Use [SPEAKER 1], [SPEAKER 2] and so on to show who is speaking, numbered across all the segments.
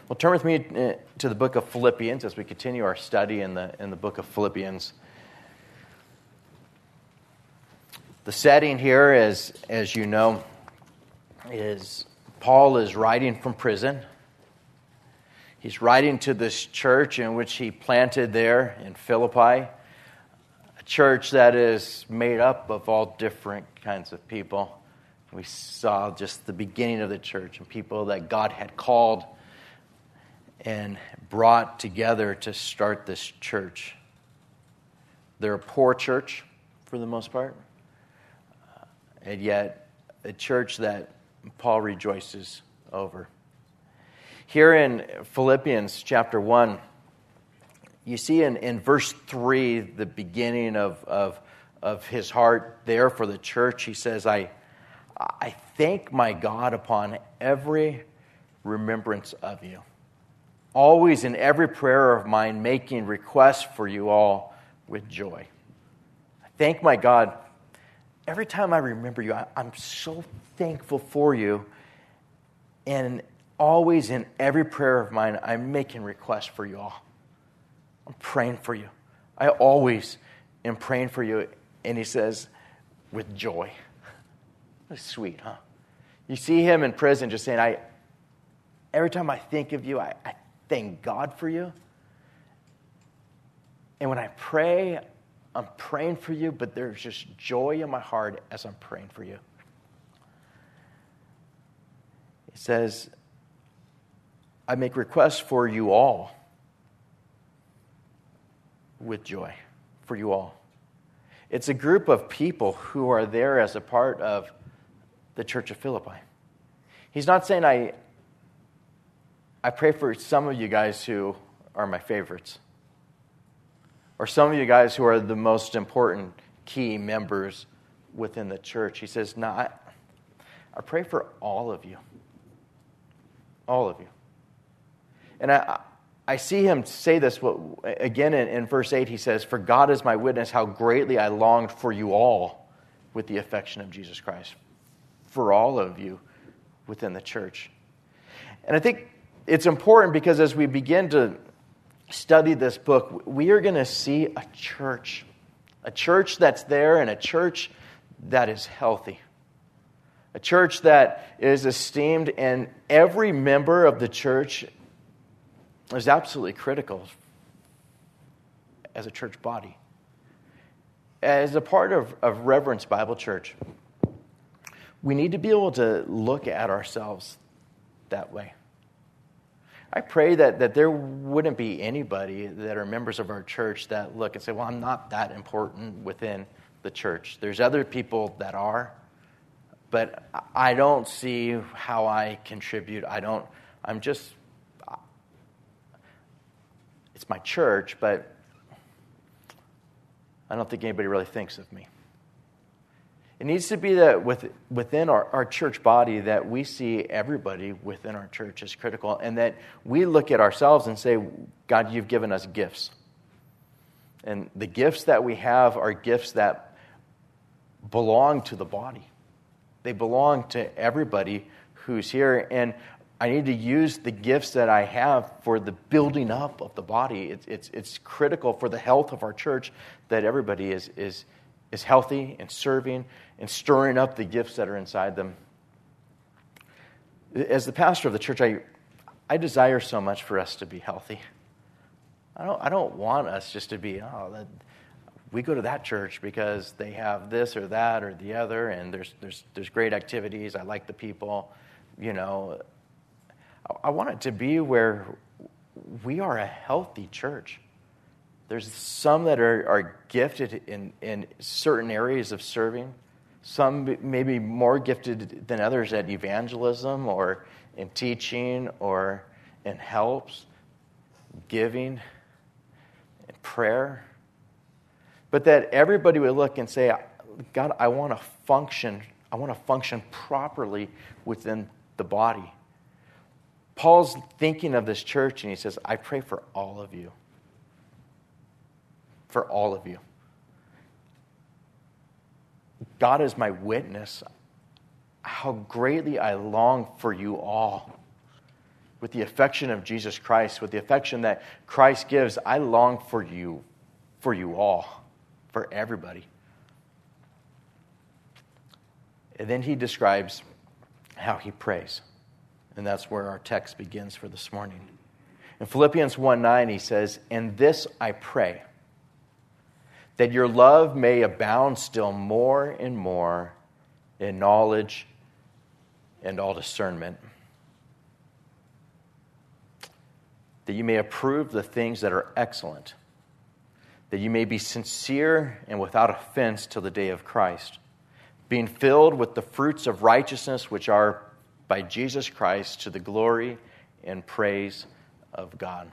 [SPEAKER 1] Well, turn with me to the book of Philippians as we continue our study in the book of Philippians. The setting here, as you know, is Paul is writing from prison. He's writing to this church in which he planted there in Philippi, a church that is made up of all different kinds of people. We saw just the beginning of the church and people that God had called and brought together to start this church. They're a poor church for the most part, and yet a church that Paul rejoices over. Here in Philippians chapter 1, you see in verse 3 the beginning of his heart there for the church. He says, I thank my God upon every remembrance of you, always in every prayer of mine, making requests for you all with joy. I thank my God. Every time I remember you, I'm so thankful for you. And always in every prayer of mine, I'm making requests for you all. I'm praying for you. I always am praying for you. And he says, with joy. That's sweet, huh? You see him in prison just saying, every time I think of you, I thank God for you. And when I pray, I'm praying for you, but there's just joy in my heart as I'm praying for you. It says, I make requests for you all with joy, for you all. It's a group of people who are there as a part of the church of Philippi. He's not saying I pray for some of you guys who are my favorites, or some of you guys who are the most important key members within the church. He says, no, I pray for all of you. All of you. And I see him say this again in verse 8. He says, for God is my witness how greatly I longed for you all with the affection of Jesus Christ. For all of you within the church. And I think it's important because as we begin to study this book, we are going to see a church that's there and a church that is healthy. A church that is esteemed, and every member of the church is absolutely critical as a church body. As a part of Reverence Bible Church, we need to be able to look at ourselves that way. I pray that there wouldn't be anybody that are members of our church that look and say, well, I'm not that important within the church. There's other people that are, but I don't see how I contribute. It's my church, but I don't think anybody really thinks of me. It needs to be that within our church body that we see everybody within our church as critical, and that we look at ourselves and say, God, you've given us gifts. And the gifts that we have are gifts that belong to the body. They belong to everybody who's here. And I need to use the gifts that I have for the building up of the body. It's critical for the health of our church that everybody is healthy and serving and stirring up the gifts that are inside them. As the pastor of the church, I desire so much for us to be healthy. I don't want us just to be, we go to that church because they have this or that or the other, and there's great activities. I like the people, I want it to be where we are a healthy church. There's some that are gifted in certain areas of serving. Some maybe more gifted than others at evangelism or in teaching or in helps, giving, and prayer. But that everybody would look and say, God, I want to function properly within the body. Paul's thinking of this church and he says, I pray for all of you. For all of you. God is my witness how greatly I long for you all with the affection of Jesus Christ, with the affection that Christ gives. I long for you all, for everybody. And then he describes how he prays. And that's where our text begins for this morning. In Philippians 1:9, he says, "And this I pray, that your love may abound still more and more in knowledge and all discernment, that you may approve the things that are excellent, that you may be sincere and without offense till the day of Christ, being filled with the fruits of righteousness which are by Jesus Christ to the glory and praise of God."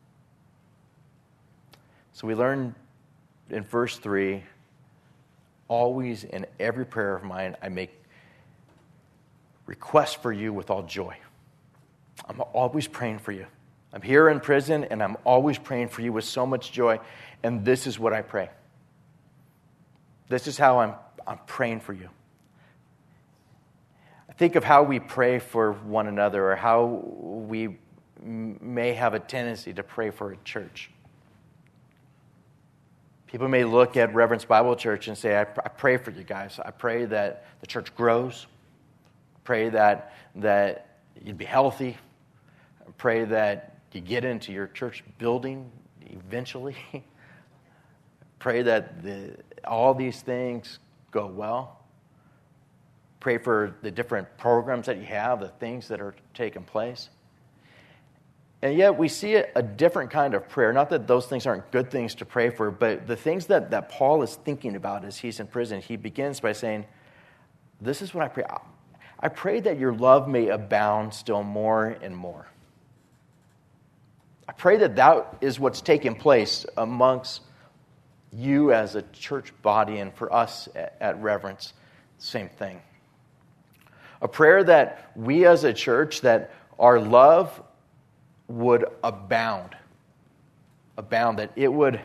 [SPEAKER 1] So we learn in verse 3, "Always in every prayer of mine I make request for you with all joy." I'm always praying for you. I'm here in prison and I'm always praying for you with so much joy. And this is what I pray. This is how I'm praying for you. Think of how we pray for one another, or how we may have a tendency to pray for a church. People may look at Reverence Bible Church and say, I pray for you guys. I pray that the church grows. I pray that you'd be healthy. I pray that you get into your church building eventually. Pray that all these things go well. Pray for the different programs that you have, the things that are taking place. And yet we see a different kind of prayer. Not that those things aren't good things to pray for, but the things that Paul is thinking about as he's in prison, he begins by saying, this is what I pray. I pray that your love may abound still more and more. I pray that is what's taking place amongst you as a church body, and for us at Reverence, same thing. A prayer that we as a church, that our love would abound, that it would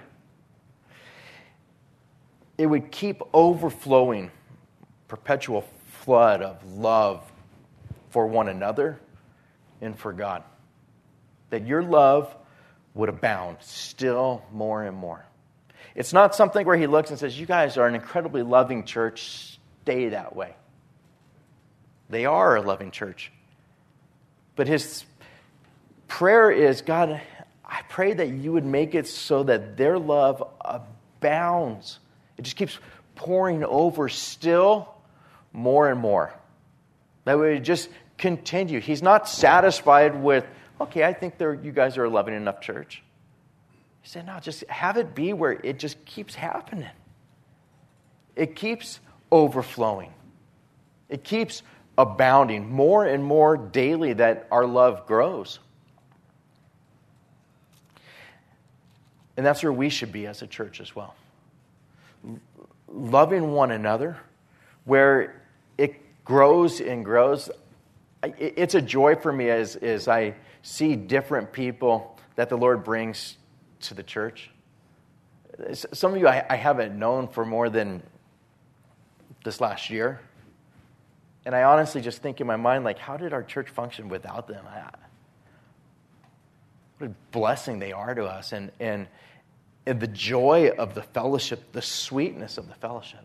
[SPEAKER 1] keep overflowing, perpetual flood of love for one another and for God. That your love would abound still more and more. It's not something where he looks and says, you guys are an incredibly loving church, stay that way. They are a loving church. But his prayer is, God, I pray that you would make it so that their love abounds. It just keeps pouring over still more and more. That would just continue. He's not satisfied with, okay, I think you guys are a loving enough church. He said, no, just have it be where it just keeps happening. It keeps overflowing. It keeps abounding more and more daily, that our love grows. And that's where we should be as a church as well. Loving one another, where it grows and grows. It's a joy for me as I see different people that the Lord brings to the church. Some of you I haven't known for more than this last year. And I honestly just think in my mind, like, how did our church function without them? What a blessing they are to us. And the joy of the fellowship, the sweetness of the fellowship.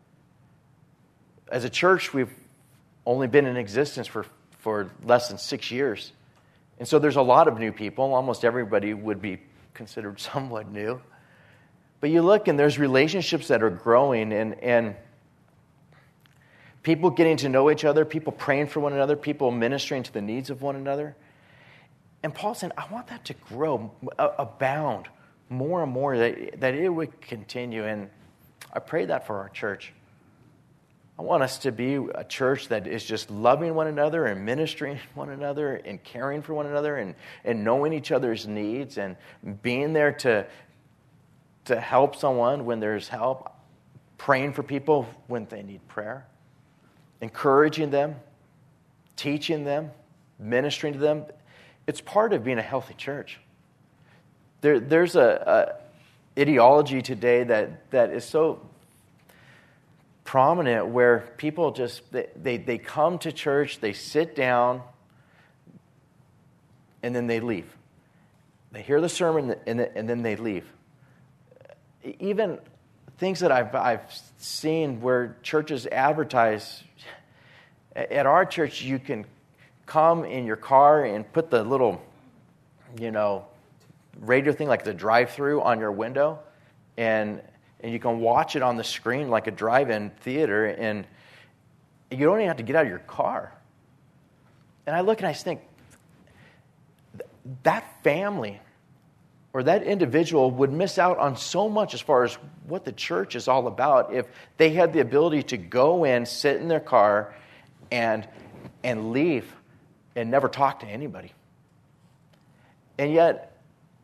[SPEAKER 1] As a church, we've only been in existence for less than 6 years. And so there's a lot of new people. Almost everybody would be considered somewhat new. But you look and there's relationships that are growing, and people getting to know each other, people praying for one another, people ministering to the needs of one another. And Paul's saying, I want that to grow, abound more and more, that it would continue. And I pray that for our church. I want us to be a church that is just loving one another and ministering one another and caring for one another and knowing each other's needs and being there to help someone when there's help, praying for people when they need prayer, encouraging them, teaching them, ministering to them. It's part of being a healthy church. There's a ideology today that is so prominent, where people just, they come to church, they sit down, and then they leave. They hear the sermon, and then they leave. Even things that I've seen where churches advertise, at our church you can come in your car and put the little, radio thing like the drive-through on your window, and you can watch it on the screen like a drive-in theater, and you don't even have to get out of your car. And I look and I think, that family or that individual would miss out on so much as far as what the church is all about if they had the ability to go in, sit in their car, and leave and never talk to anybody. And yet,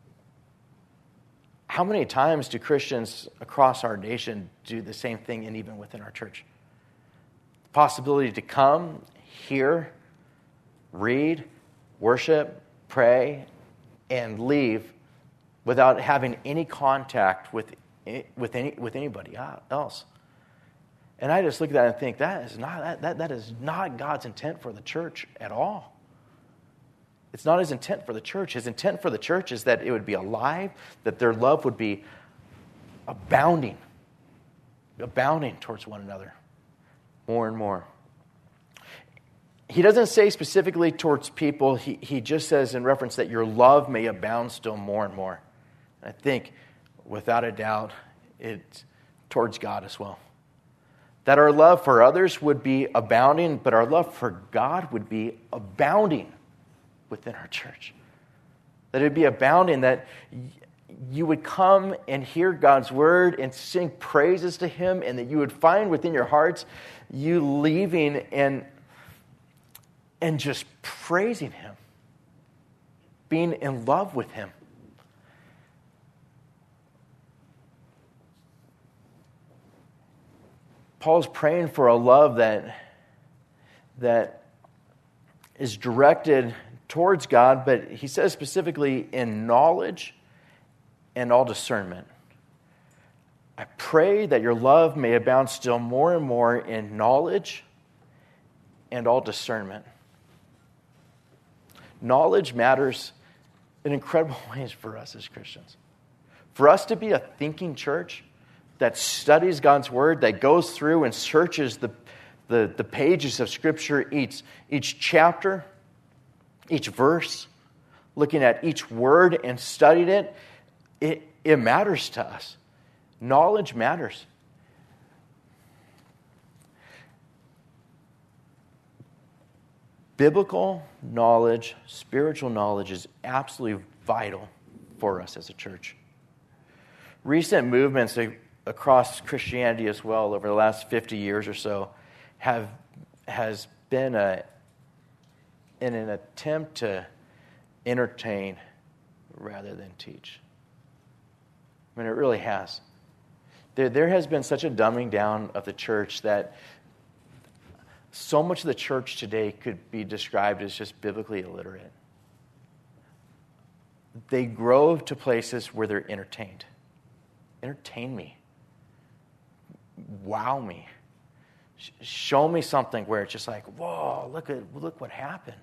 [SPEAKER 1] how many times do Christians across our nation do the same thing, and even within our church? The possibility to come, hear, read, worship, pray, and leave without having any contact with anybody else. And I just look at that and think, that is not God's intent for the church at all. It's not his intent for the church. His intent for the church is that it would be alive, that their love would be abounding towards one another more and more. He doesn't say specifically towards people. He just says in reference that your love may abound still more and more. And I think, without a doubt, it's towards God as well. That our love for others would be abounding, but our love for God would be abounding within our church. That it would be abounding, that you would come and hear God's word and sing praises to him, and that you would find within your hearts you leaving and just praising him, being in love with him. Paul's praying for a love that is directed towards God, but he says specifically in knowledge and all discernment. I pray that your love may abound still more and more in knowledge and all discernment. Knowledge matters in incredible ways for us as Christians. For us to be a thinking church that studies God's word, that goes through and searches the pages of Scripture, each chapter, each verse, looking at each word and studied it matters to us. Knowledge matters. Biblical knowledge, spiritual knowledge is absolutely vital for us as a church. Recent movements across Christianity as well over the last 50 years or so has been in an attempt to entertain rather than teach. I mean, it really has. There has been such a dumbing down of the church that so much of the church today could be described as just biblically illiterate. They grow to places where they're entertained. Entertain me. Wow me. Show me something where it's just like, whoa, look what happened.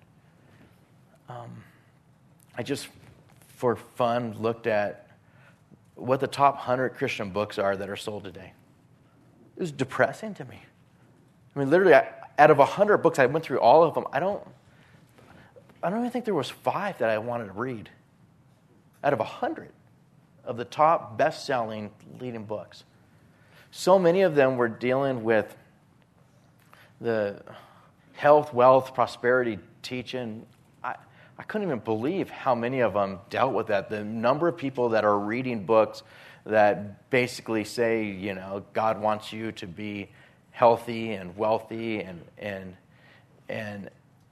[SPEAKER 1] I just, for fun, looked at what the top 100 Christian books are that are sold today. It was depressing to me. I mean, literally, out of 100 books, I went through all of them. I don't even think there was 5 that I wanted to read. Out of 100 of the top best-selling leading books. So many of them were dealing with the health, wealth, prosperity teaching. I couldn't even believe how many of them dealt with that. The number of people that are reading books that basically say, God wants you to be healthy and wealthy, and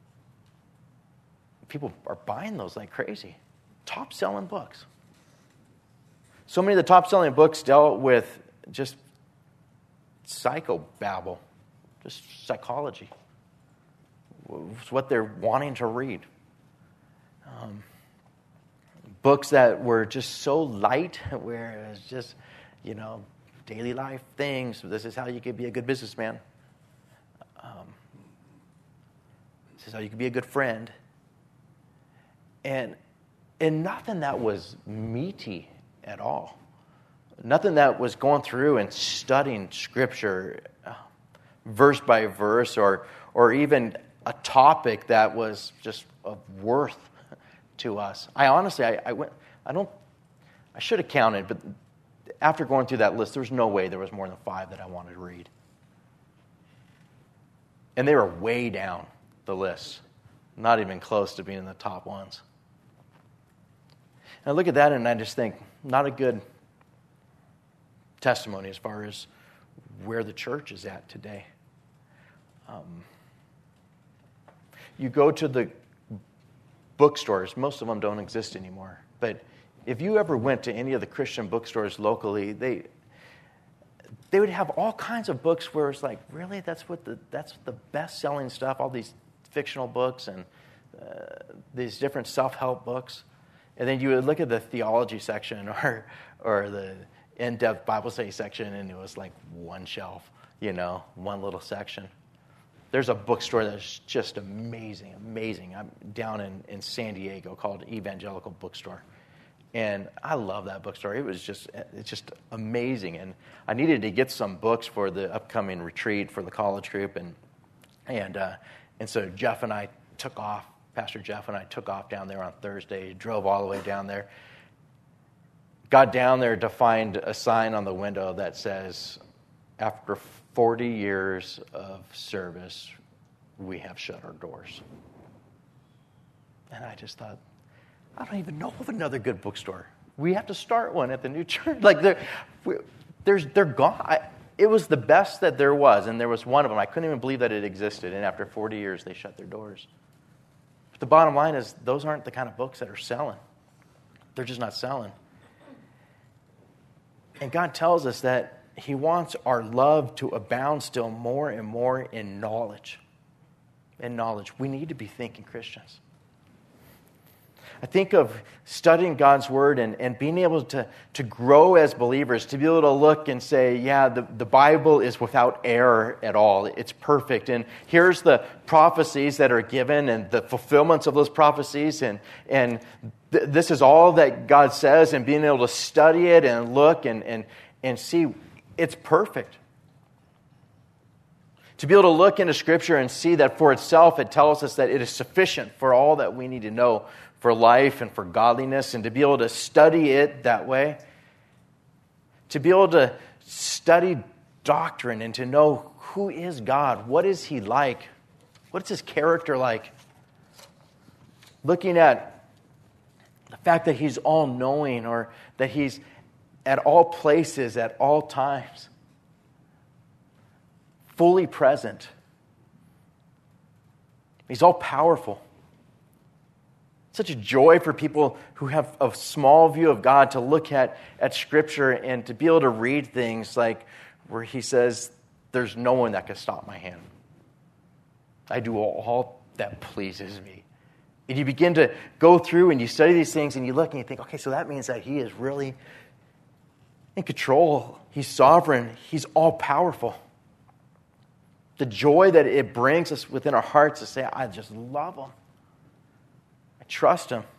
[SPEAKER 1] people are buying those like crazy. Top-selling books. So many of the top-selling books dealt with just psychobabble, just psychology. It's what they're wanting to read. Books that were just so light, where it was just, daily life things. This is how you can be a good businessman. This is how you can be a good friend. and nothing that was meaty at all. Nothing that was going through and studying Scripture verse by verse, or even a topic that was just of worth to us. I honestly, I should have counted, but after going through that list, there's no way there was more than 5 that I wanted to read. And they were way down the list, not even close to being in the top ones. And I look at that and I just think, not a good testimony as far as where the church is at today. You go to the bookstores, most of them don't exist anymore, but if you ever went to any of the Christian bookstores locally, they would have all kinds of books where it's like, really, that's the best-selling stuff, all these fictional books and these different self-help books. And then you would look at the theology section or the in-depth Bible study section, and it was like one shelf, one little section. There's a bookstore that's just amazing. I'm down in San Diego called Evangelical Bookstore. And I love that bookstore. It's just amazing. And I needed to get some books for the upcoming retreat for the college group. And so Jeff and I took off, Pastor Jeff and I took off down there on Thursday, drove all the way down there. Got down there to find a sign on the window that says, after 40 years of service, we have shut our doors. And I just thought, I don't even know of another good bookstore. We have to start one at the new church. Like they're gone. It was the best that there was, and there was one of them. I couldn't even believe that it existed. And after 40 years, they shut their doors. But the bottom line is, those aren't the kind of books that are selling. They're just not selling. And God tells us that He wants our love to abound still more and more in knowledge. In knowledge. We need to be thinking Christians. I think of studying God's Word and being able to grow as believers, to be able to look and say, yeah, the Bible is without error at all. It's perfect. And here's the prophecies that are given and the fulfillments of those prophecies. And this is all that God says, and being able to study it and look and see it's perfect. To be able to look into Scripture and see that for itself, it tells us that it is sufficient for all that we need to know for life and for godliness, and to be able to study it that way. To be able to study doctrine and to know who is God, what is He like, what's His character like. Looking at the fact that He's all-knowing, or that He's at all places, at all times, fully present. He's all-powerful. Such a joy for people who have a small view of God to look at Scripture and to be able to read things like where He says, there's no one that can stop my hand. I do all that pleases me. And you begin to go through and you study these things and you look and you think, okay, so that means that He is really in control. He's sovereign. He's all-powerful. The joy that it brings us within our hearts to say, I just love Him. I trust Him.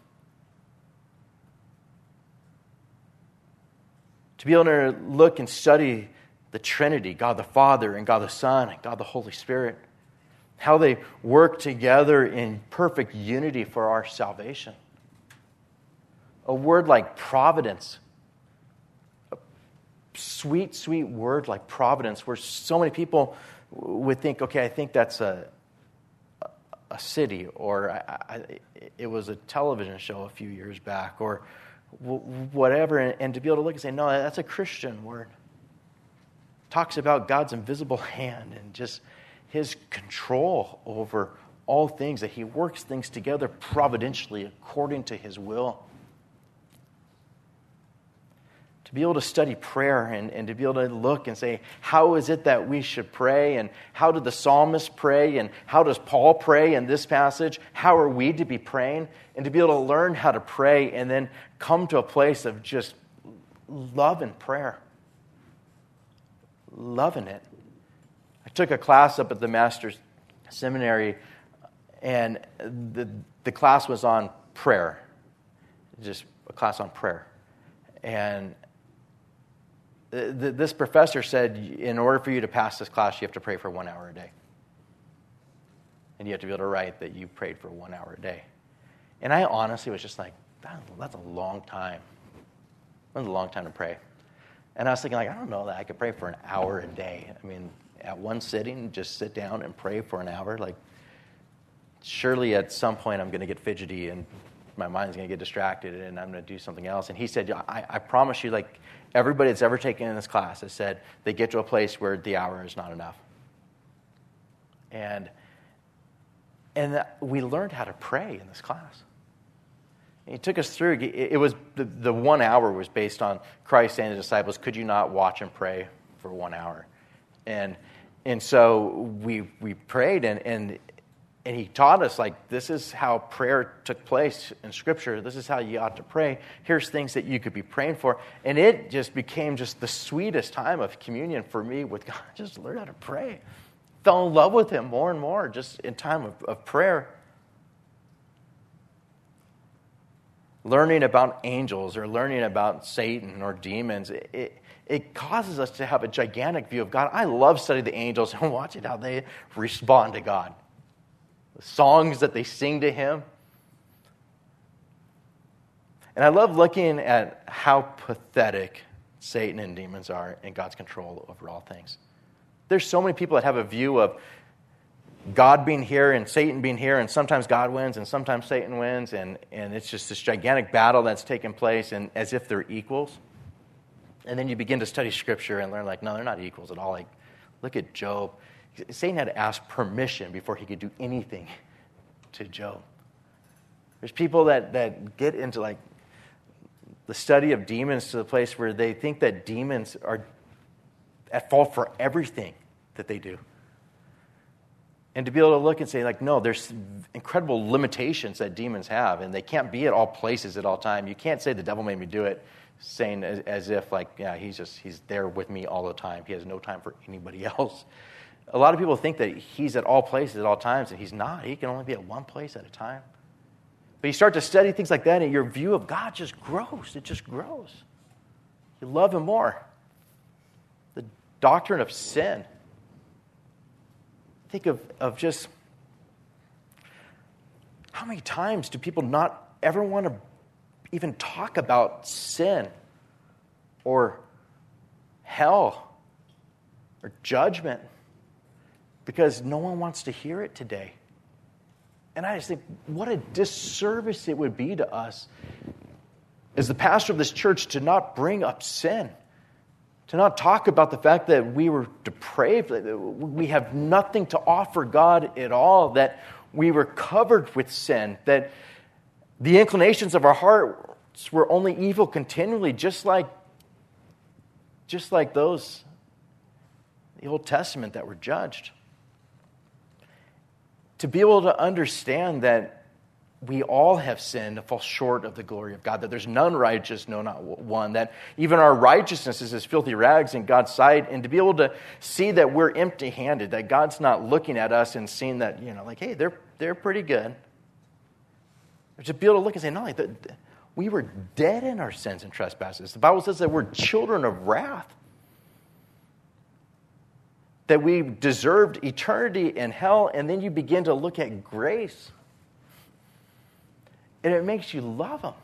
[SPEAKER 1] To be able to look and study the Trinity, God the Father and God the Son and God the Holy Spirit, how they work together in perfect unity for our salvation. A word like providence, a sweet, sweet word like providence, where so many people would think, okay, I think that's a city, or it was a television show a few years back, or whatever, and to be able to look and say, no, that's a Christian word. Talks about God's invisible hand and just His control over all things, that He works things together providentially according to His will. To be able to study prayer and to be able to look and say, how is it that we should pray? And how did the psalmist pray? And how does Paul pray in this passage? How are we to be praying? And to be able to learn how to pray and then come to a place of just love and prayer. Loving it. I took a class up at the Master's Seminary, and the class was on prayer, just a class on prayer. And this professor said, in order for you to pass this class, you have to pray for 1 hour a day. And you have to be able to write that you prayed for 1 hour a day. And I honestly was just like, that's a long time. That's a long time to pray. And I was thinking, like, I don't know that I could pray for an hour a day. I mean, at one sitting, just sit down and pray for an hour. Like, surely at some point I'm going to get fidgety and my mind's going to get distracted and I'm going to do something else. And he said, I promise you, like, everybody that's ever taken in this class has said they get to a place where the hour is not enough. And we learned how to pray in this class. He took us through. It was the 1 hour was based on Christ saying to the disciples, "Could you not watch and pray for 1 hour?" And so we prayed, and he taught us, like, this is how prayer took place in Scripture. This is how you ought to pray. Here's things that you could be praying for, and it just became just the sweetest time of communion for me with God. Just learn how to pray. Fell in love with Him more and more, just in time of prayer. Learning about angels or learning about Satan or demons, it causes us to have a gigantic view of God. I love studying the angels and watching how they respond to God. The songs that they sing to Him. And I love looking at how pathetic Satan and demons are in God's control over all things. There's so many people that have a view of God being here and Satan being here, and sometimes God wins and sometimes Satan wins, and it's just this gigantic battle that's taking place, and as if they're equals. And then you begin to study Scripture and learn, like, no, they're not equals at all. Like, look at Job. Satan had to ask permission before he could do anything to Job. There's people that get into, like, the study of demons to the place where they think that demons are at fault for everything that they do. And to be able to look and say, like, no, there's incredible limitations that demons have, and they can't be at all places at all time. You can't say the devil made me do it, saying as if, like, yeah, he's there with me all the time. He has no time for anybody else. A lot of people think that he's at all places at all times, and he's not. He can only be at one place at a time. But you start to study things like that, and your view of God just grows. It just grows. You love Him more. The doctrine of sin. Think of just how many times do people not ever want to even talk about sin or hell or judgment because no one wants to hear it today. And I just think what a disservice it would be to us as the pastor of this church to not bring up sin. To not talk about the fact that we were depraved, that we have nothing to offer God at all, that we were covered with sin, that the inclinations of our hearts were only evil continually, just like those in the Old Testament that were judged. To be able to understand that we all have sinned to fall short of the glory of God, that there's none righteous, no, not one, that even our righteousness is as filthy rags in God's sight, and to be able to see that we're empty-handed, that God's not looking at us and seeing that, like, hey, they're pretty good. Or to be able to look and say, no, like, we were dead in our sins and trespasses. The Bible says that we're children of wrath, that we deserved eternity in hell, and then you begin to look at grace. And it makes you love Him.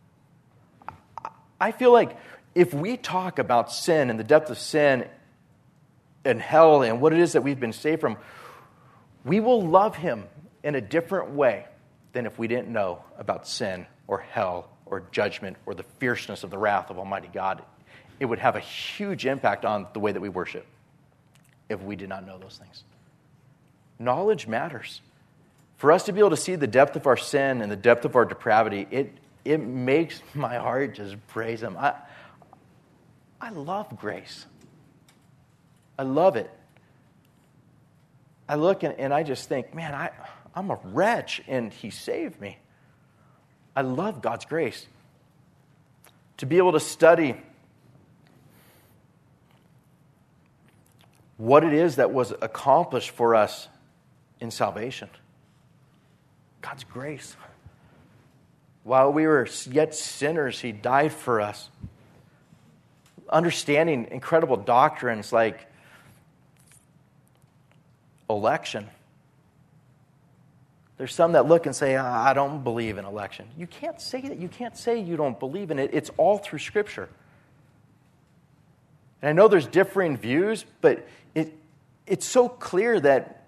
[SPEAKER 1] I feel like if we talk about sin and the depth of sin and hell and what it is that we've been saved from, we will love Him in a different way than if we didn't know about sin or hell or judgment or the fierceness of the wrath of Almighty God. It would have a huge impact on the way that we worship if we did not know those things. Knowledge matters. For us to be able to see the depth of our sin and the depth of our depravity, it makes my heart just praise Him. I love grace. I love it. I look and I just think, man, I'm a wretch and He saved me. I love God's grace. To be able to study what it is that was accomplished for us in salvation. God's grace. While we were yet sinners, he died for us. Understanding incredible doctrines like election. There's some that look and say, I don't believe in election. You can't say that. You can't say you don't believe in it. It's all through Scripture. And I know there's differing views, but it's so clear that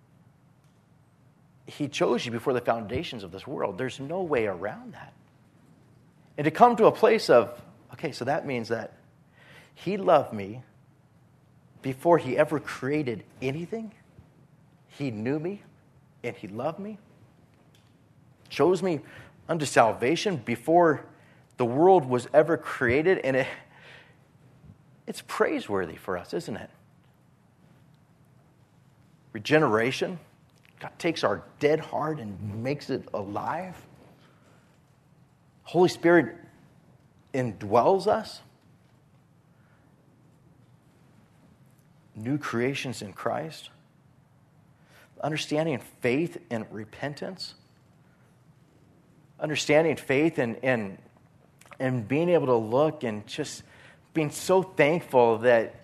[SPEAKER 1] he chose you before the foundations of this world. There's no way around that. And to come to a place of, okay, so that means that he loved me before he ever created anything. He knew me and he loved me. Chose me unto salvation before the world was ever created. And it's praiseworthy for us, isn't it? Regeneration. God takes our dead heart and makes it alive. Holy Spirit indwells us. New creations in Christ. Understanding faith and repentance. Understanding faith and being able to look and just being so thankful that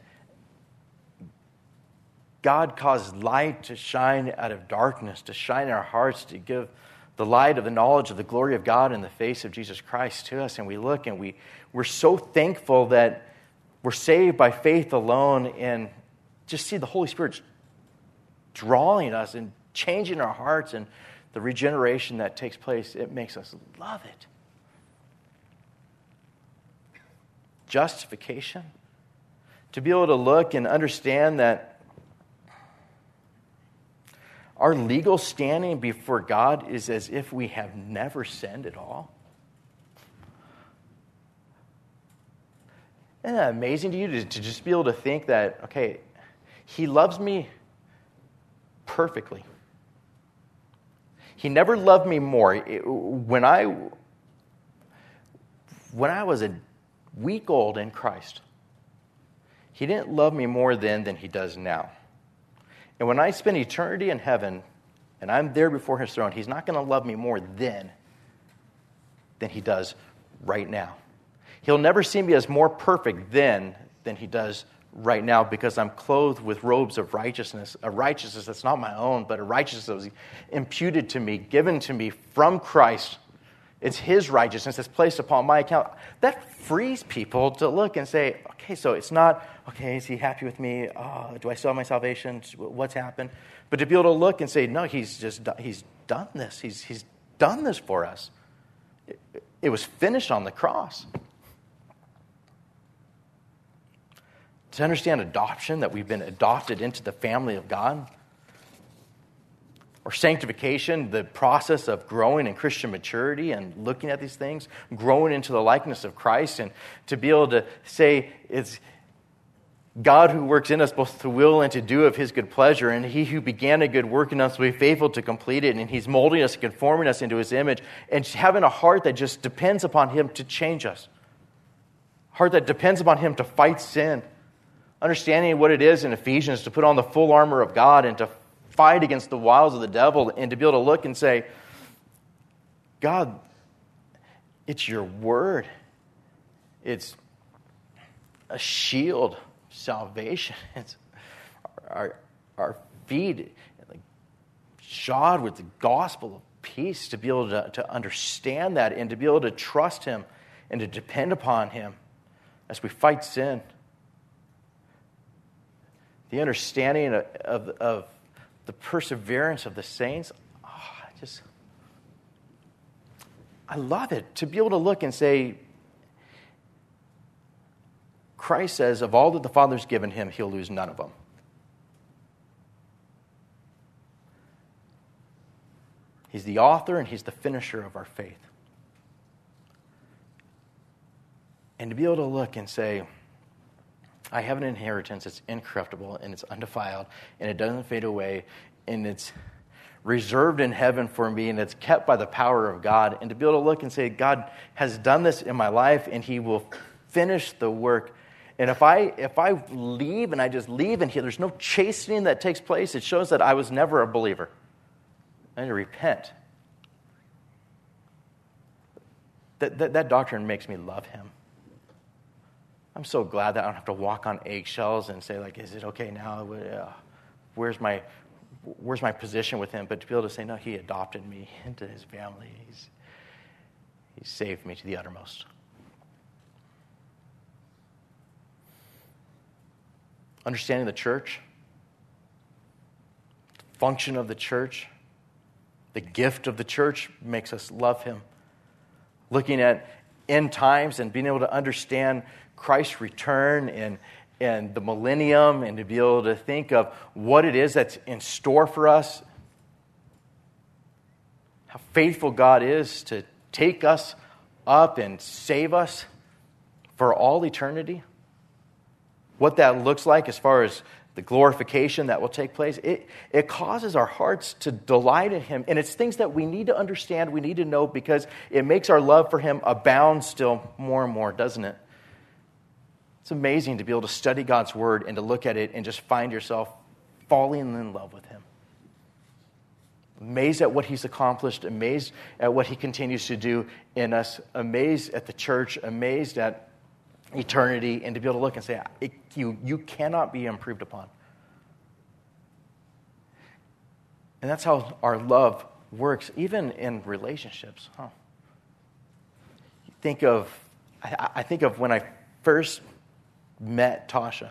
[SPEAKER 1] God caused light to shine out of darkness, to shine in our hearts, to give the light of the knowledge of the glory of God in the face of Jesus Christ to us. And we look and we're so thankful that we're saved by faith alone, and just see the Holy Spirit drawing us and changing our hearts, and the regeneration that takes place. It makes us love it. Justification. To be able to look and understand that our legal standing before God is as if we have never sinned at all. Isn't that amazing to you to just be able to think that, okay, he loves me perfectly. He never loved me more. When I was a week old in Christ, he didn't love me more then than he does now. And when I spend eternity in heaven and I'm there before his throne, he's not going to love me more then than he does right now. He'll never see me as more perfect then than he does right now, because I'm clothed with robes of righteousness, a righteousness that's not my own, but a righteousness that was imputed to me, given to me from Christ. It's his righteousness that's placed upon my account. That frees people to look and say, okay, so it's not, okay, is he happy with me? Do I still have my salvation? What's happened? But to be able to look and say, no, he's done this. He's done this for us. It was finished on the cross. To understand adoption, that we've been adopted into the family of God. Or sanctification, the process of growing in Christian maturity and looking at these things, growing into the likeness of Christ, and to be able to say it's God who works in us both to will and to do of his good pleasure, and he who began a good work in us will be faithful to complete it, and he's molding us, conforming us into his image, and having a heart that just depends upon him to change us. A heart that depends upon him to fight sin. Understanding what it is in Ephesians to put on the full armor of God and to fight against the wiles of the devil, and to be able to look and say, God, it's your word. It's a shield, salvation. It's our feet shod with the gospel of peace, to be able to understand that and to be able to trust him and to depend upon him as we fight sin. The understanding of the perseverance of the saints, I love it. To be able to look and say, Christ says, of all that the Father's given him, he'll lose none of them. He's the author and he's the finisher of our faith. And to be able to look and say, I have an inheritance that's incorruptible and it's undefiled and it doesn't fade away and it's reserved in heaven for me and it's kept by the power of God. And to be able to look and say, God has done this in my life and he will finish the work. And if I leave and I just leave and there's no chastening that takes place, it shows that I was never a believer. I need to repent. That doctrine makes me love him. I'm so glad that I don't have to walk on eggshells and say, like, is it okay now? Where's my position with him? But to be able to say, no, he adopted me into his family. He saved me to the uttermost. Understanding the church, the function of the church, the gift of the church makes us love him. Looking at end times and being able to understand Christ's return and the millennium, and to be able to think of what it is that's in store for us, how faithful God is to take us up and save us for all eternity, what that looks like as far as the glorification that will take place, it causes our hearts to delight in him. And it's things that we need to understand, we need to know, because it makes our love for him abound still more and more, doesn't it? It's amazing to be able to study God's word and to look at it and just find yourself falling in love with him. Amazed at what he's accomplished, amazed at what he continues to do in us, amazed at the church, amazed at eternity, and to be able to look and say, you cannot be improved upon. And that's how our love works, even in relationships. I think of when I first met Tasha,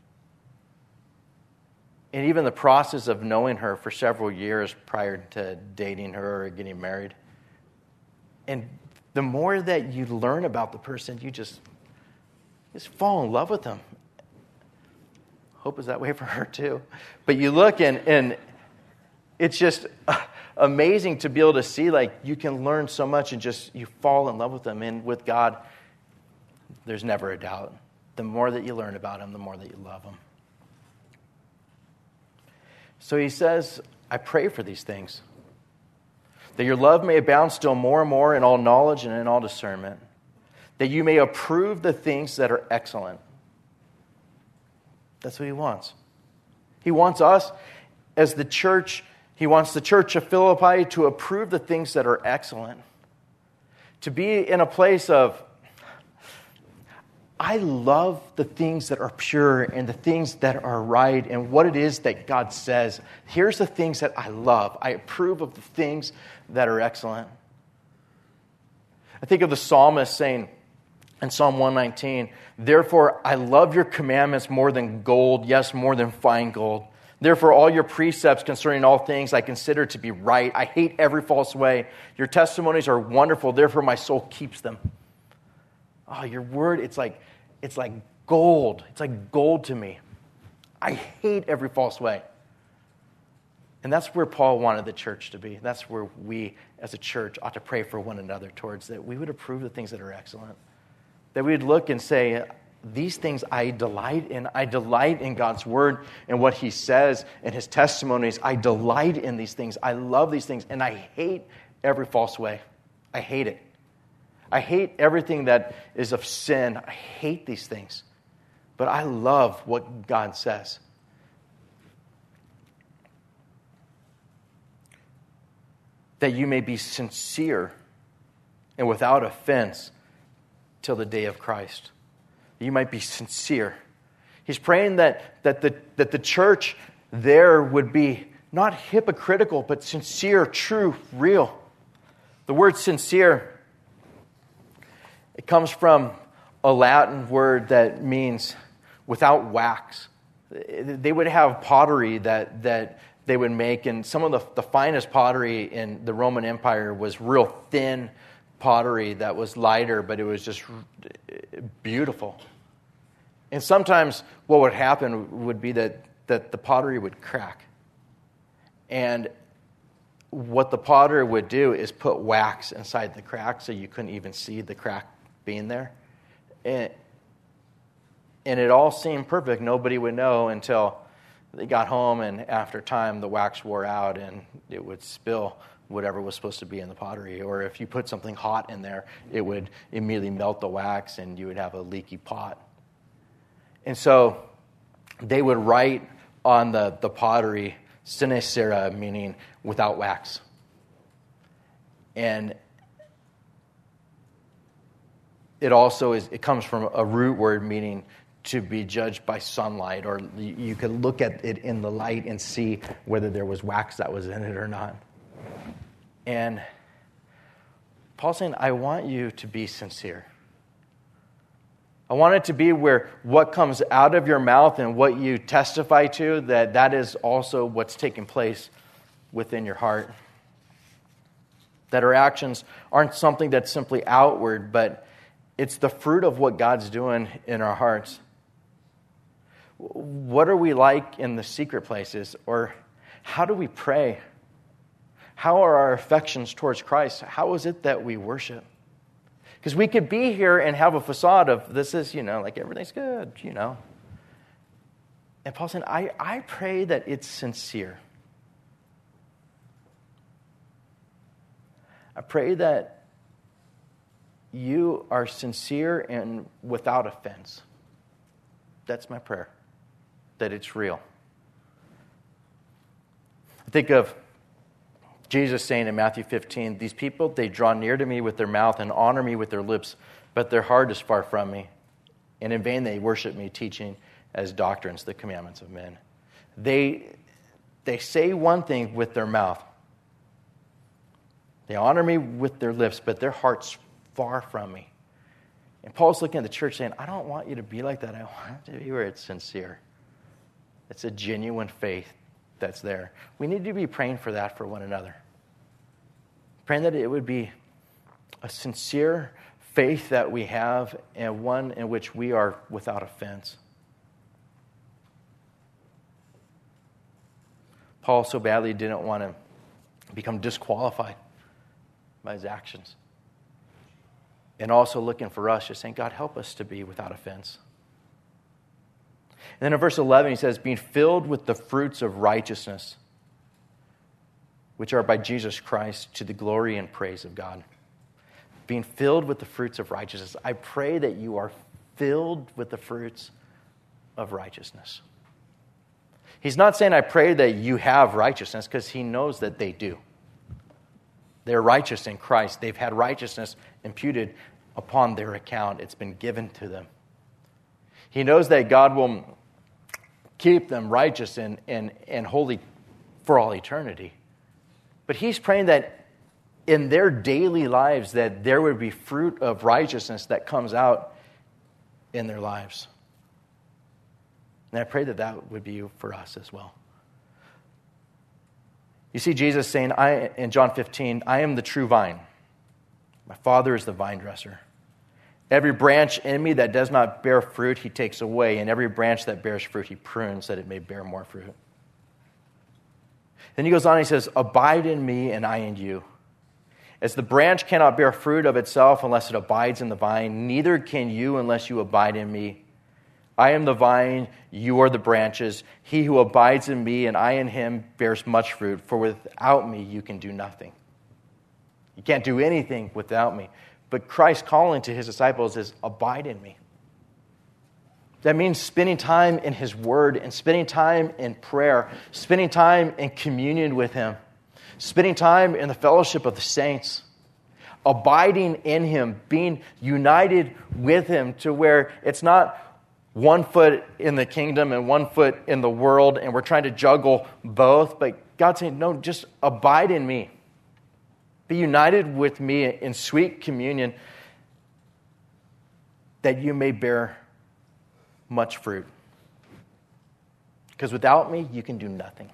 [SPEAKER 1] and even the process of knowing her for several years prior to dating her or getting married. And the more that you learn about the person, you just fall in love with them. Hope is that way for her too. But you look and it's just amazing to be able to see, like, you can learn so much and just you fall in love with them. And with God, there's never a doubt. The more that you learn about him, the more that you love him. So he says, I pray for these things, that your love may abound still more and more in all knowledge and in all discernment, that you may approve the things that are excellent. That's what he wants. He wants us as the church. He wants the church of Philippi to approve the things that are excellent. To be in a place of, I love the things that are pure and the things that are right and what it is that God says. Here's the things that I love. I approve of the things that are excellent. I think of the psalmist saying in Psalm 119, therefore I love your commandments more than gold, yes, more than fine gold. Therefore all your precepts concerning all things I consider to be right. I hate every false way. Your testimonies are wonderful, therefore my soul keeps them. Oh, your word, it's like gold. It's like gold to me. I hate every false way. And that's where Paul wanted the church to be. That's where we as a church ought to pray for one another towards, that we would approve the things that are excellent. That we would look and say, these things I delight in. I delight in God's word and what he says and his testimonies. I delight in these things. I love these things. And I hate every false way. I hate it. I hate everything that is of sin. I hate these things. But I love what God says. That you may be sincere and without offense till the day of Christ. You might be sincere. He's praying that the church there would be not hypocritical, but sincere, true, real. The word sincere, it comes from a Latin word that means without wax. They would have pottery that they would make, and some of the finest pottery in the Roman Empire was real thin pottery that was lighter, but it was just beautiful. And sometimes what would happen would be that the pottery would crack. And what the potter would do is put wax inside the crack so you couldn't even see the crack being there. And it all seemed perfect. Nobody would know until they got home, and after time the wax wore out and it would spill whatever was supposed to be in the pottery. Or if you put something hot in there, it would immediately melt the wax and you would have a leaky pot. And so they would write on the pottery, sine cera, meaning without wax. And it comes from a root word meaning to be judged by sunlight, or you could look at it in the light and see whether there was wax that was in it or not. And Paul's saying, I want you to be sincere. I want it to be where what comes out of your mouth and what you testify to, that is also what's taking place within your heart. That our actions aren't something that's simply outward, but it's the fruit of what God's doing in our hearts. What are we like in the secret places? Or how do we pray? How are our affections towards Christ? How is it that we worship? Because we could be here and have a facade of this is, like everything's good, And Paul's saying, I pray that it's sincere. I pray that you are sincere and without offense. That's my prayer, that it's real. I think of Jesus saying in Matthew 15, these people, they draw near to me with their mouth and honor me with their lips, but their heart is far from me. And in vain they worship me, teaching as doctrines the commandments of men. They say one thing with their mouth. They honor me with their lips, but their heart's far from me. And Paul's looking at the church saying, I don't want you to be like that. I want it to be where it's sincere. It's a genuine faith that's there. We need to be praying for that for one another. Praying that it would be a sincere faith that we have, and one in which we are without offense. Paul so badly didn't want to become disqualified by his actions. And also looking for us, just saying, God, help us to be without offense. And then in verse 11, he says, being filled with the fruits of righteousness, which are by Jesus Christ, to the glory and praise of God. Being filled with the fruits of righteousness. I pray that you are filled with the fruits of righteousness. He's not saying, I pray that you have righteousness, because he knows that they do. They're righteous in Christ. They've had righteousness imputed upon their account. It's been given to them. He knows that God will keep them righteous and holy for all eternity. But he's praying that in their daily lives that there would be fruit of righteousness that comes out in their lives. And I pray that that would be for us as well. You see Jesus saying in John 15, I am the true vine. My Father is the vine dresser. Every branch in me that does not bear fruit, he takes away. And every branch that bears fruit, he prunes that it may bear more fruit. Then he goes on and he says, abide in me and I in you. As the branch cannot bear fruit of itself unless it abides in the vine, neither can you unless you abide in me. I am the vine, you are the branches. He who abides in me and I in him bears much fruit, for without me you can do nothing. You can't do anything without me. But Christ's calling to his disciples is, abide in me. That means spending time in his word and spending time in prayer, spending time in communion with him, spending time in the fellowship of the saints, abiding in him, being united with him to where it's not one foot in the kingdom and one foot in the world, and we're trying to juggle both. But God's saying, no, just abide in me. Be united with me in sweet communion that you may bear much fruit. Because without me, you can do nothing.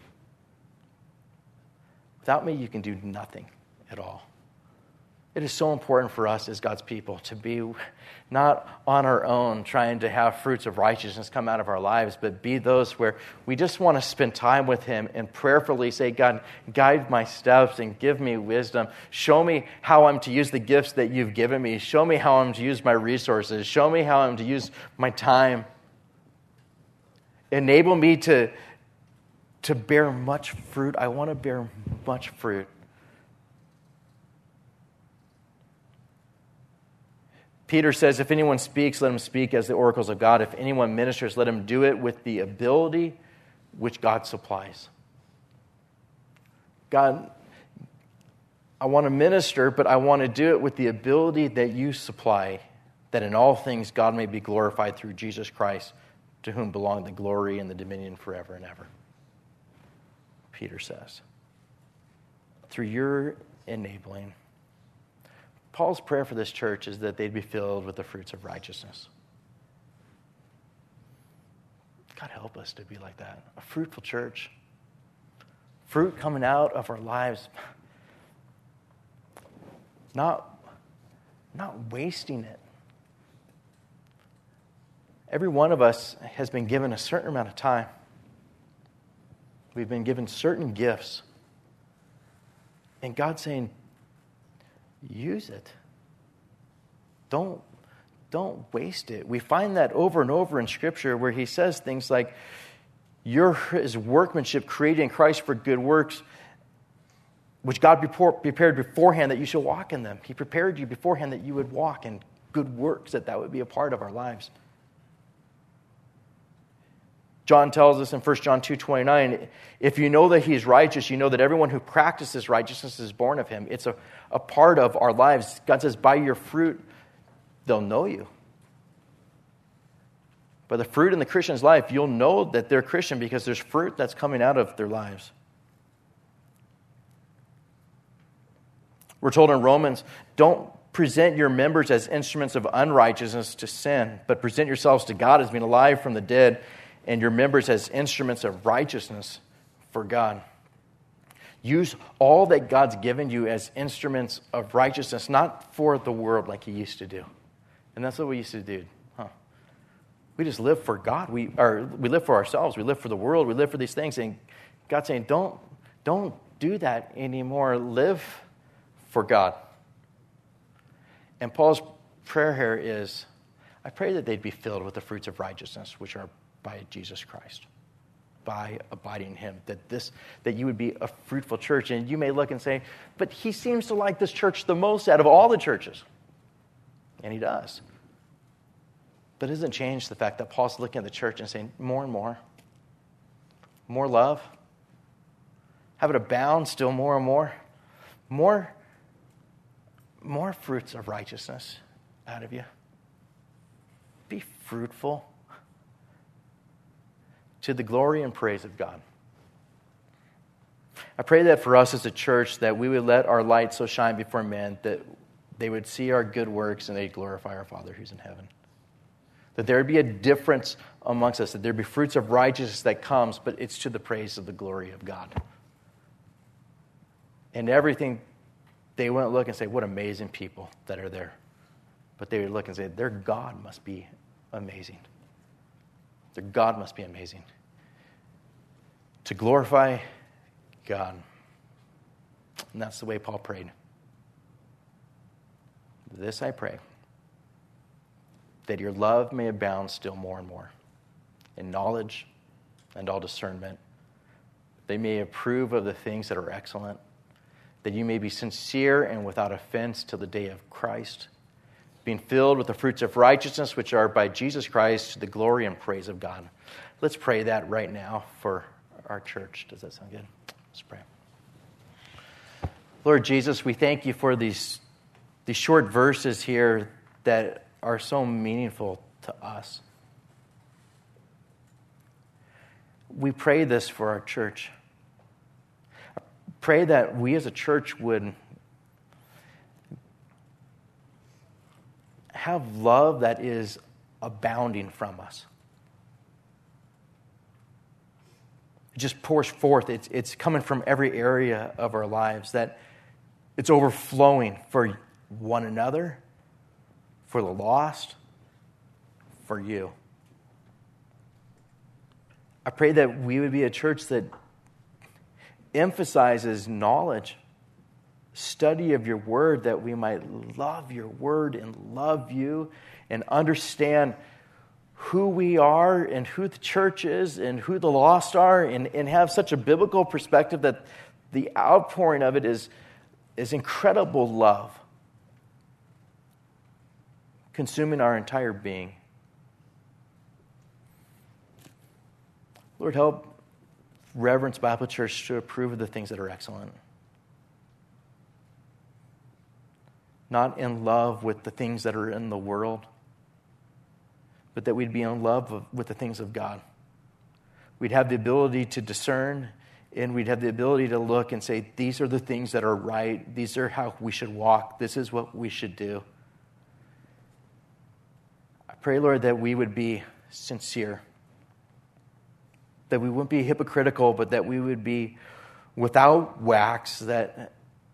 [SPEAKER 1] Without me, you can do nothing at all. It is so important for us as God's people to be not on our own trying to have fruits of righteousness come out of our lives, but be those where we just want to spend time with him and prayerfully say, God, guide my steps and give me wisdom. Show me how I'm to use the gifts that you've given me. Show me how I'm to use my resources. Show me how I'm to use my time. Enable me to bear much fruit. I want to bear much fruit. Peter says, if anyone speaks, let him speak as the oracles of God. If anyone ministers, let him do it with the ability which God supplies. God, I want to minister, but I want to do it with the ability that you supply that in all things God may be glorified through Jesus Christ, to whom belong the glory and the dominion forever and ever. Peter says, through your enabling, Paul's prayer for this church is that they'd be filled with the fruits of righteousness. God, help us to be like that, a fruitful church. Fruit coming out of our lives, not wasting it. Every one of us has been given a certain amount of time. We've been given certain gifts. And God's saying, use it. Don't waste it. We find that over and over in Scripture where he says things like, you're his workmanship created in Christ for good works, which God prepared beforehand that you should walk in them. He prepared you beforehand that you would walk in good works, that would be a part of our lives. John tells us in 1 John 2:29, if you know that he is righteous, you know that everyone who practices righteousness is born of him. It's a part of our lives. God says, by your fruit, they'll know you. By the fruit in the Christian's life, you'll know that they're Christian because there's fruit that's coming out of their lives. We're told in Romans, don't present your members as instruments of unrighteousness to sin, but present yourselves to God as being alive from the dead, and your members as instruments of righteousness for God. Use all that God's given you as instruments of righteousness, not for the world like he used to do. And that's what we used to do. We just live for God. We live for ourselves. We live for the world. We live for these things. And God's saying, don't do that anymore. Live for God. And Paul's prayer here is, I pray that they'd be filled with the fruits of righteousness, which are by Jesus Christ, by abiding in him, that you would be a fruitful church. And you may look and say, but he seems to like this church the most out of all the churches. And he does. But it doesn't change the fact that Paul's looking at the church and saying, more and more. More love. Have it abound still more and more. More fruits of righteousness out of you. Be fruitful to the glory and praise of God. I pray that for us as a church that we would let our light so shine before men that they would see our good works and they'd glorify our Father who's in heaven. That there would be a difference amongst us, that there would be fruits of righteousness that comes, but it's to the praise of the glory of God. And everything, they wouldn't look and say, what amazing people that are there. But they would look and say, their God must be amazing. Their God must be amazing. To glorify God. And that's the way Paul prayed. This I pray, that your love may abound still more and more in knowledge and all discernment. They may approve of the things that are excellent, that you may be sincere and without offense till the day of Christ, being filled with the fruits of righteousness, which are by Jesus Christ, to the glory and praise of God. Let's pray that right now for our church. Does that sound good? Let's pray. Lord Jesus, we thank you for these short verses here that are so meaningful to us. We pray this for our church. Pray that we as a church would have love that is abounding from us. It just pours forth. It's coming from every area of our lives, that it's overflowing for one another, for the lost, for you. I pray that we would be a church that emphasizes knowledge, study of your word, that we might love your word and love you and understand who we are and who the church is and who the lost are, and have such a biblical perspective that the outpouring of it is incredible love, consuming our entire being. Lord, help Reverence Bible Church to approve of the things that are excellent. Not in love with the things that are in the world, but that we'd be in love with the things of God. We'd have the ability to discern, and we'd have the ability to look and say, these are the things that are right. These are how we should walk. This is what we should do. I pray, Lord, that we would be sincere, that we wouldn't be hypocritical, but that we would be without wax, that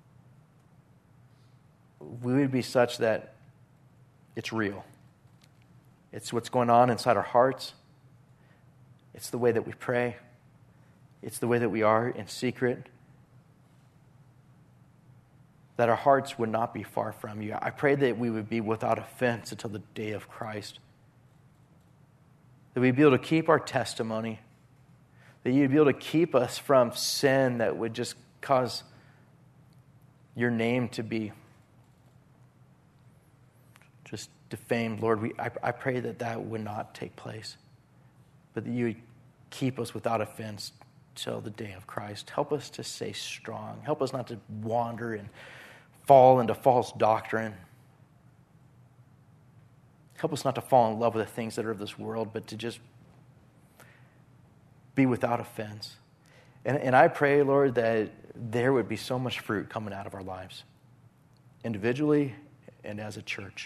[SPEAKER 1] we would be such that it's real. It's what's going on inside our hearts. It's the way that we pray. It's the way that we are in secret. That our hearts would not be far from you. I pray that we would be without offense until the day of Christ. That we'd be able to keep our testimony. That you'd be able to keep us from sin that would just cause your name to be just defamed. Lord, I pray that that would not take place, but that you would keep us without offense till the day of Christ. Help us to stay strong. Help us not to wander and fall into false doctrine. Help us not to fall in love with the things that are of this world, but to just be without offense. And I pray, Lord, that there would be so much fruit coming out of our lives, individually and as a church.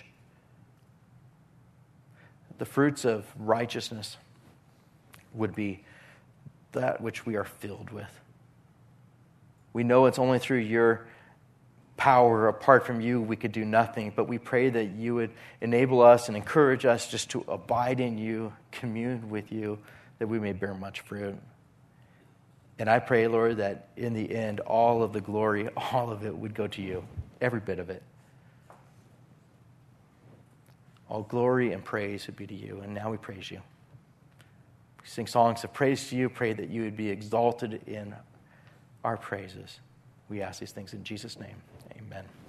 [SPEAKER 1] The fruits of righteousness would be that which we are filled with. We know it's only through your power. Apart from you, we could do nothing. But we pray that you would enable us and encourage us just to abide in you, commune with you, that we may bear much fruit. And I pray, Lord, that in the end, all of the glory, all of it would go to you, every bit of it. All glory and praise would be to you. And now we praise you. We sing songs of praise to you. Pray that you would be exalted in our praises. We ask these things in Jesus' name. Amen.